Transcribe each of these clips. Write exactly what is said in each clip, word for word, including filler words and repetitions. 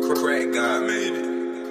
Crack God made it.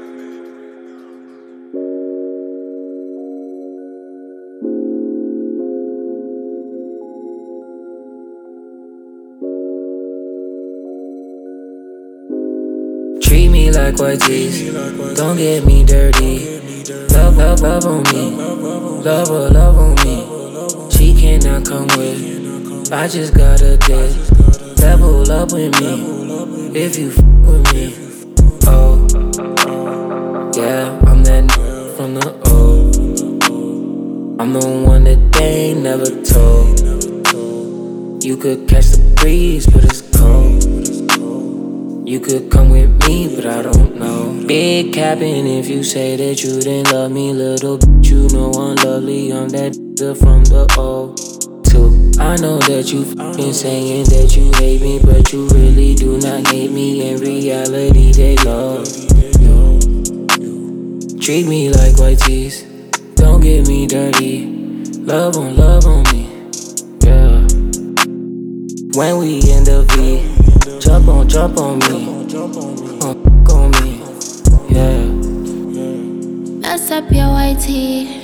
Treat me like white tees, don't get me dirty. Love, love, love on me, love her, love on me. She cannot come with, I just got a dip. Level up with me, if you f with me. Oh, yeah, I'm that n from the O. I'm the one that they ain't never told. You could catch the breeze, but it's cold. You could come with me, but I don't know. Big capping if you say that you didn't love me. Little bitch, you know I'm lovely. I'm that nigga from the O two. I know that you f***ing saying that you hate me, but you really do not hate me. In reality, they love you. Treat me like white tees, don't get me dirty. Love on, love on me, yeah. When we in the V, jump on, jump on me, uh, on me, yeah. Mess up your white tee,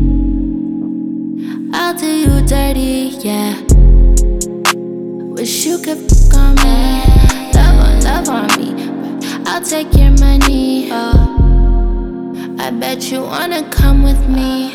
I'll do you dirty, yeah. Wish you could f*** on me, love on, love on me, but I'll take your money, oh. I bet you wanna come with me,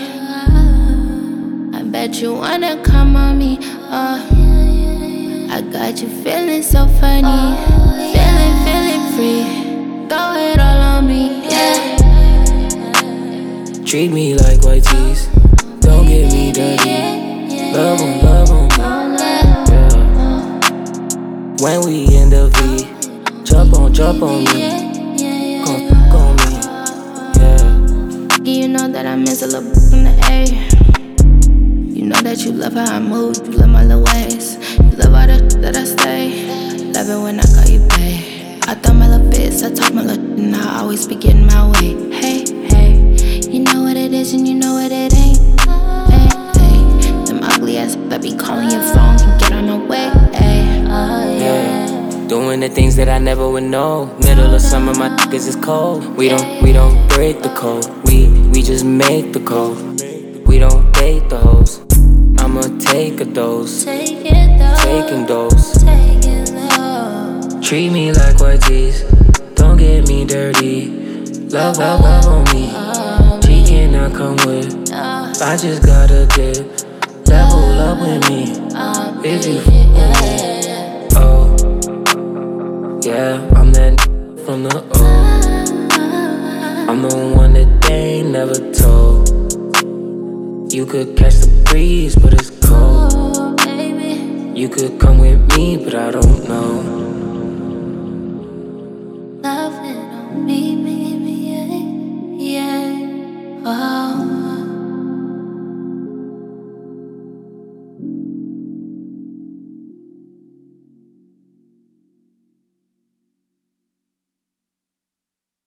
I bet you wanna come on me, oh. I got you feeling so funny, feeling, feeling free. Go ahead all on me, yeah. Treat me like white tees, don't get me dirty. Love on, love on me, yeah. When we in the V, jump on, jump on me, come fuck on me, yeah. You know that I miss a little in the air. You know that you love how I move, you love my little ways. You love all the that I say. Love it when I call you babe. I thought my little bits, I talk my little and I always be getting my way. Hey, hey, you know what it is and you know what it ain't. Hey, hey, them ugly ass that be calling your phone can get on the way. Hey, oh yeah. Doing the things that I never would know. Middle of summer, my niggas is cold. We don't, we don't break the code. We, we just make the code. We don't date the hoes. I'ma take a dose, take it though, taking dose. Take it though. Treat me like white tees, don't get me dirty. Love, love, love on me. She cannot come with, I just got a dip. Level up with me, if you f with me. Oh, yeah, I'm that n from the O. I'm the one that they ain't never told. You could catch the breeze, but it's cold. You could come with me, but I don't know.